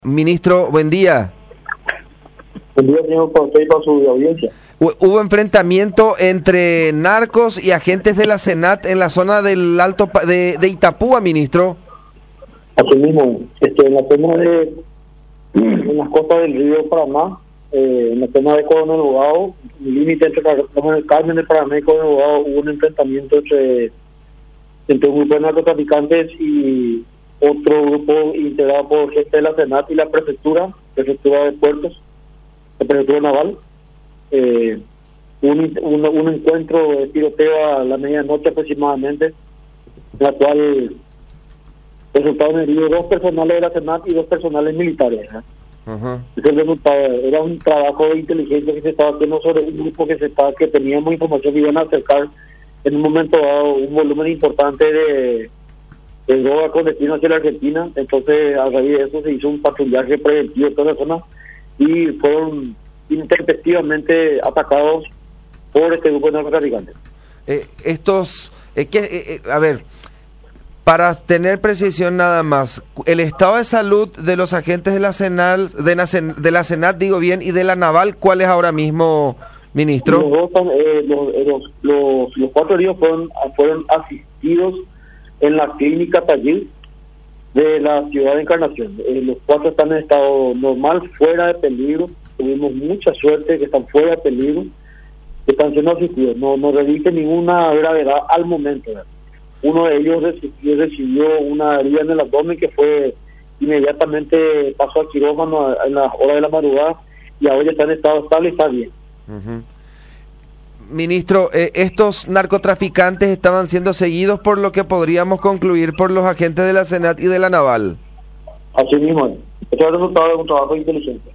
Ministro, buen día. Buen día, señor, para usted y para su audiencia. Hubo enfrentamiento entre narcos y agentes de la SENAT en la zona del Alto de Itapúa, ministro. Así mismo, en la zona en las costas del río Paraná, en la zona de Coronel Bogado, el límite entre el Carmen de Paraná y Coronel Bogado, hubo un enfrentamiento entre un grupo de narcotraficantes y otro grupo integrado por gente de la SENAT y la prefectura de puertos, la prefectura naval. Un encuentro de tiroteo a la medianoche aproximadamente, en la cual resultaron heridos 2 personales de la SENAT y 2 personales militares. Ese resultado era un trabajo de inteligencia que se estaba haciendo sobre un grupo que teníamos información que iban a acercar en un momento dado un volumen importante de droga con destino hacia la Argentina. Entonces, a raíz de eso se hizo un patrullaje preventivo en toda la zona y fueron intempestivamente atacados por este grupo de narcotraficantes. A ver, para tener precisión nada más, el estado de salud de los agentes de la SENAT, de la SENAT, digo bien, y de la naval, ¿cuál es ahora mismo, ministro? Los 4 heridos fueron asistidos en la clínica Tallil de la ciudad de Encarnación. Los 4 están en estado normal, fuera de peligro. Tuvimos mucha suerte que están fuera de peligro, que están siendo asistidos. No reviste ninguna gravedad al momento. Uno de ellos recibió una herida en el abdomen que fue inmediatamente pasó al quirófano en las horas de la madrugada y ahora ya está en estado estable y está bien. Ministro, estos narcotraficantes estaban siendo seguidos por lo que podríamos concluir por los agentes de la SENAT y de la naval. Así mismo, esto es el resultado de un trabajo inteligente.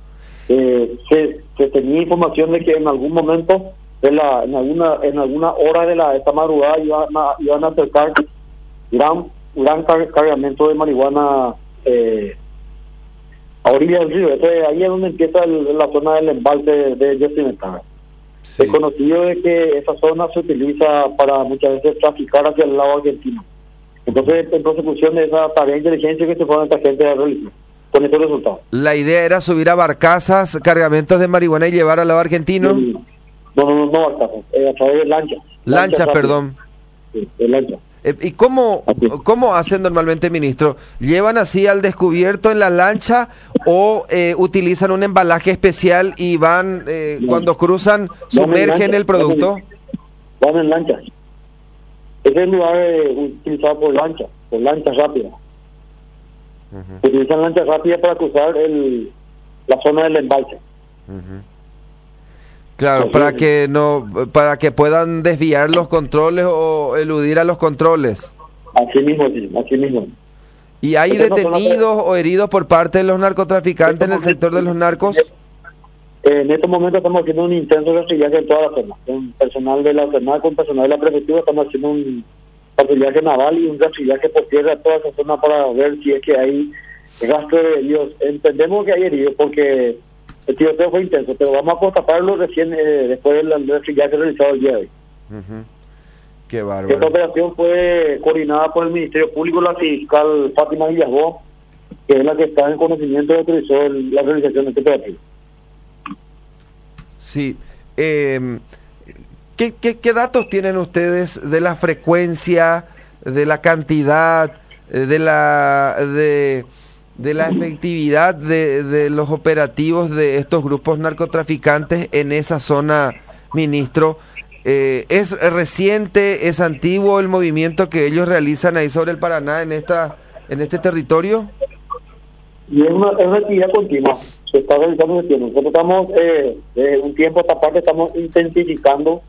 Se tenía información de que en algún momento, en alguna hora de esta madrugada iban a acercar gran cargamento de marihuana a orillas del río. Entonces, ahí es donde empieza la zona del embalse de Yacimetaga. Sí. Es conocido de que esa zona se utiliza para muchas veces traficar hacia el lado argentino. Entonces, en consecución de esa tarea de inteligencia que se fueron esta gente a realizar, con estos resultados. ¿La idea era subir a barcazas cargamentos de marihuana y llevar al lado argentino? No barcazas, a través de lanchas. Lanchas, perdón. Sí, de lanchas. ¿Y cómo hacen normalmente, ministro? ¿Llevan así al descubierto en la lancha o utilizan un embalaje especial y van, cuando cruzan, sumergen el producto? Van en lanchas. Ese es el lugar utilizado por lanchas rápidas. Utilizan lanchas rápidas para cruzar la zona del embalse. Claro, para que puedan desviar los controles o eludir a los controles. Así mismo. ¿Y hay detenidos o heridos por parte de los narcotraficantes en el sector de los narcos? En estos momentos estamos haciendo un intenso rastrillaje en toda la zona. Con personal de la SENAT, con personal de la prefectura, estamos haciendo un patrullaje naval y un rastrillaje por tierra a toda esa zona para ver si es que hay rastro de heridos. Entendemos que hay heridos porque el tiroteo fue intenso, pero vamos a constatarlo recién después del rastrillaje realizado el día de hoy. Qué bárbaro. Esta operación fue coordinada por el Ministerio Público, la fiscal Fátima Villasboa, que es la que está en conocimiento y autorizó la realización de este operativo. Sí. ¿Qué datos tienen ustedes de la frecuencia, de la cantidad, de la efectividad de los operativos de estos grupos narcotraficantes en esa zona, ministro? ¿Es reciente, es antiguo el movimiento que ellos realizan ahí sobre el Paraná en este territorio? Y es una actividad continua, se está realizando ese tiempo. Nosotros estamos, de un tiempo a esta parte, estamos intensificando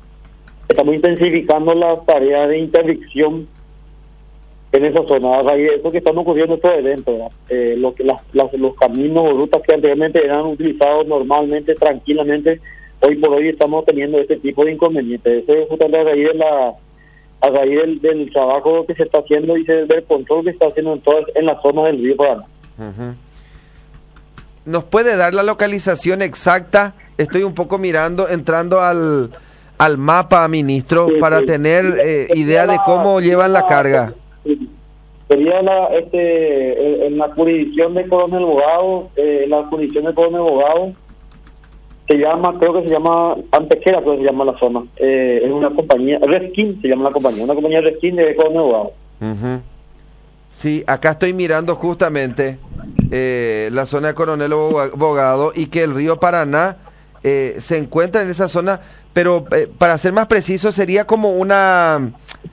las tareas de interdicción en esa zona. A raíz de eso que están ocurriendo estos eventos, los caminos o rutas que anteriormente eran utilizados normalmente, tranquilamente, hoy por hoy estamos teniendo este tipo de inconvenientes. Eso es justamente a raíz del trabajo que se está haciendo y del control que se está haciendo en la zona del río Paraná. ¿Nos puede dar la localización exacta? Estoy un poco entrando al mapa, ministro, para tener idea de cómo llevan la carga. Sería en la jurisdicción de Coronel Bogado, la jurisdicción de Coronel Bogado, creo que se llama Antequera, creo que se llama la zona. Es una compañía, Reskin se llama la compañía, una compañía Reskin de Coronel Bogado. Uh-huh. Sí, acá estoy mirando justamente la zona de Coronel Bogado y que el río Paraná se encuentra en esa zona, pero para ser más preciso sería como una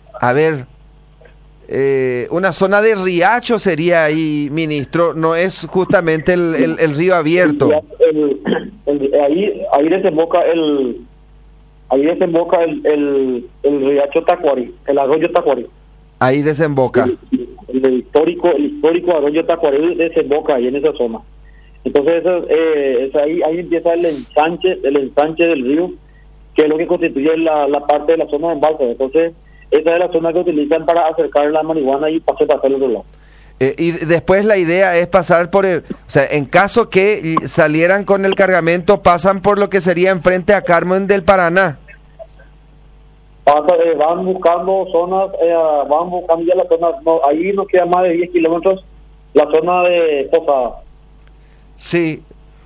zona de riacho sería ahí, ministro, no es justamente el río abierto. Ahí desemboca el riacho Tacuarí, el arroyo Tacuarí. Ahí desemboca. El histórico arroyo Tacuarí desemboca ahí en esa zona. Entonces ahí empieza el ensanche del río, que es lo que constituye la parte de la zona de embalse. Entonces esa es la zona que utilizan para acercar la marihuana y pasar al otro lado. Y después la idea es pasar o sea, en caso que salieran con el cargamento, pasan por lo que sería enfrente a Carmen del Paraná. Van buscando zonas, van buscando ya las zonas, ahí nos queda más de 10 kilómetros, la zona de Posada. Sí,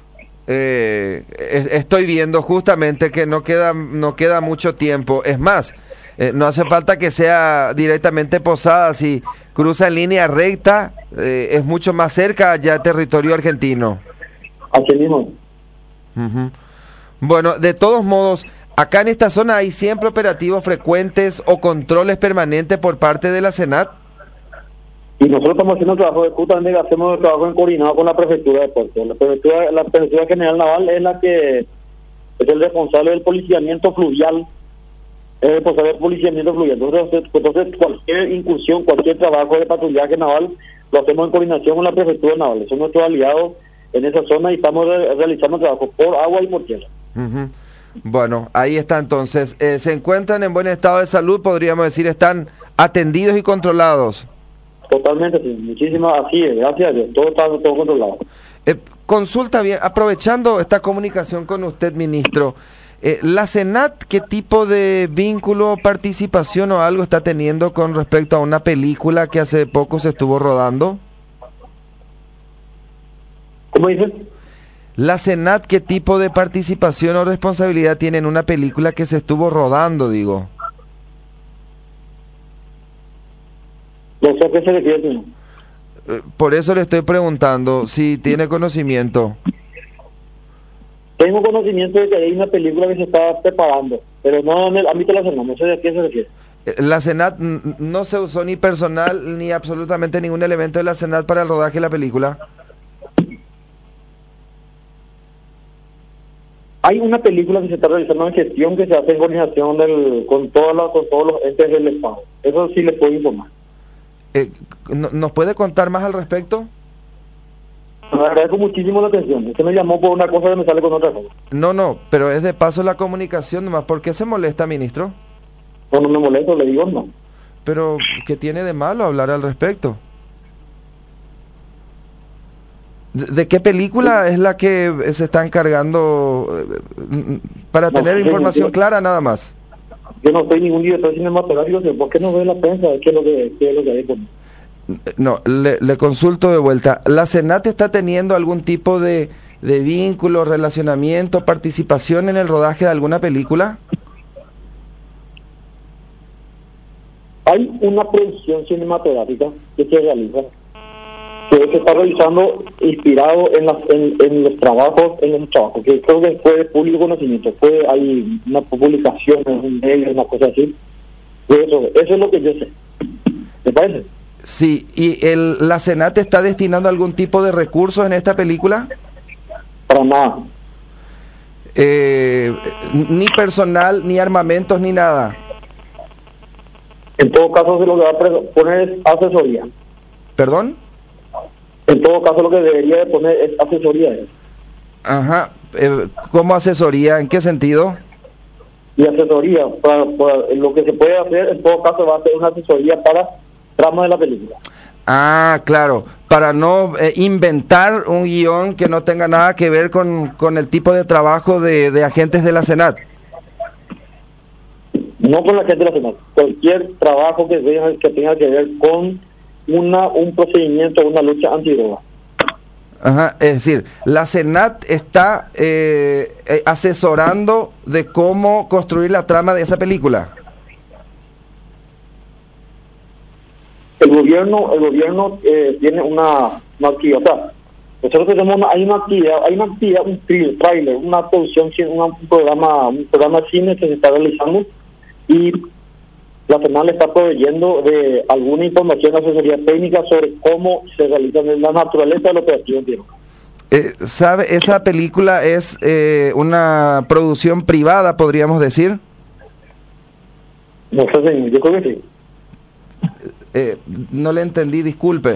estoy viendo justamente que no queda mucho tiempo. Es más, no hace falta que sea directamente Posada, si cruza en línea recta, es mucho más cerca ya territorio argentino. Así mismo. Uh-huh. Bueno, de todos modos, acá en esta zona hay siempre operativos frecuentes o controles permanentes por parte de la SENAT. Y nosotros estamos haciendo trabajo, justamente hacemos el trabajo en coordinado con la Prefectura de Puerto. La Prefectura General Naval es la que es el responsable del policiamiento fluvial. Entonces cualquier incursión, cualquier trabajo de patrullaje naval lo hacemos en coordinación con la Prefectura Naval. Son nuestros aliados en esa zona y estamos realizando trabajo por agua y por tierra. Uh-huh. Bueno, ahí está entonces. ¿Se encuentran en buen estado de salud? Podríamos decir, ¿están atendidos y controlados? Totalmente, sí. Muchísimas, así es, gracias a Dios. Todo está controlado. Consulta bien, aprovechando esta comunicación con usted, ministro, ¿la SENAT qué tipo de vínculo, participación o algo está teniendo con respecto a una película que hace poco se estuvo rodando? ¿Cómo dices? ¿La SENAT qué tipo de participación o responsabilidad tiene en una película que se estuvo rodando, digo? No sé a qué se refiere. Por eso le estoy preguntando si tiene conocimiento. Tengo conocimiento de que hay una película que se está preparando, pero no en el ámbito de la SENAT, no sé a qué se refiere. La SENAT no se usó ni personal ni absolutamente ningún elemento de la SENAT para el rodaje de la película. Hay una película que se está realizando en gestión que se hace en coordinación con todos los entes del Estado. Eso sí les puedo informar. ¿Nos puede contar más al respecto? Me agradezco muchísimo la atención. Usted me llamó por una cosa y me sale con otra cosa. No, pero es de paso la comunicación nomás. ¿Por qué se molesta, ministro? No me molesto, le digo no. Pero, ¿qué tiene de malo hablar al respecto? ¿De qué película es la que se está encargando para tener información clara nada más? Yo no soy ningún director cinematográfico, ¿por qué no ve la prensa? ¿Qué es lo que hay con... No, le consulto de vuelta. ¿La SENAT está teniendo algún tipo de vínculo, relacionamiento, participación en el rodaje de alguna película? Hay una producción cinematográfica que se realiza, que se está realizando inspirado en los trabajos, que creo que fue de público conocimiento, hay una publicación en un medio, una cosa así. Eso es lo que yo sé. ¿Te parece? Sí, ¿y la SENAT está destinando algún tipo de recursos en esta película? Para nada. Ni personal, ni armamentos, ni nada. En todo caso, lo que va a poner es asesoría. ¿Perdón? En todo caso, lo que debería de poner es asesoría. Ajá. ¿Cómo asesoría? ¿En qué sentido? Y asesoría, para lo que se puede hacer, en todo caso, va a ser una asesoría para trama de la película. Ah, claro, para no inventar un guión que no tenga nada que ver con el tipo de trabajo de agentes de la SENAT. No con la gente de la SENAT, cualquier trabajo que tenga que ver con un procedimiento, una lucha antidroga. Ajá, es decir, la Senat está asesorando de cómo construir la trama de esa película. El gobierno tiene una actividad. O sea, nosotros tenemos hay una actividad, un trailer, una producción, un programa de cine que se está realizando, y la Senat le está proveyendo de alguna información, asesoría técnica sobre cómo se realiza la naturaleza del operativo antidroga. ¿Sabe? Esa película es una producción privada, podríamos decir. No sé, señor, yo creo que sí. No le entendí, disculpe.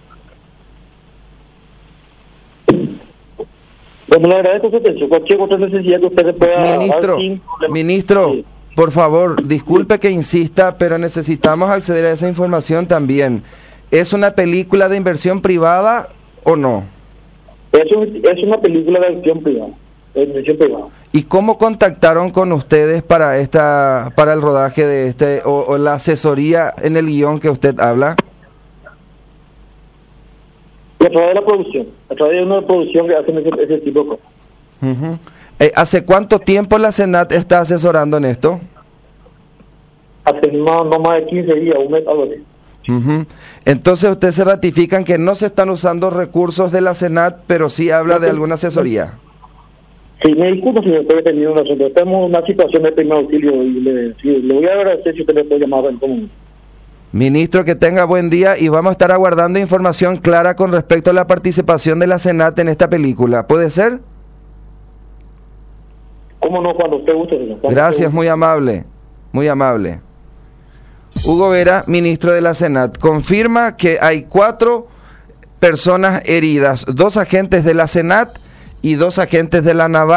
Bueno, le agradezco su atención. Cualquier otra necesidad que usted pueda... Ministro, sí. Por favor, disculpe que insista, pero necesitamos acceder a esa información también. ¿Es una película de inversión privada o no? Es una película de inversión privada. ¿Y cómo contactaron con ustedes para el rodaje de o la asesoría en el guión que usted habla? A través de la producción, a través de una producción que hacen ese tipo de cosas. Uh-huh. ¿Hace cuánto tiempo la Senat está asesorando en esto? Hace no más de 15 días, un mes, algo así. Uh-huh. Entonces ustedes se ratifican que no se están usando recursos de la Senat, pero sí habla de alguna asesoría. Sí, me disculpo si me estoy teniendo un asunto. Estamos en una situación de primer auxilio y le voy a agradecer si usted me puede llamar en común. Ministro, que tenga buen día, y vamos a estar aguardando información clara con respecto a la participación de la Senat en esta película. ¿Puede ser? ¿Cómo no? Cuando usted guste, señor. Gracias, muy amable. Muy amable. Hugo Vera, ministro de la Senat, confirma que hay 4 personas heridas, 2 agentes de la Senat y 2 agentes de la Naval.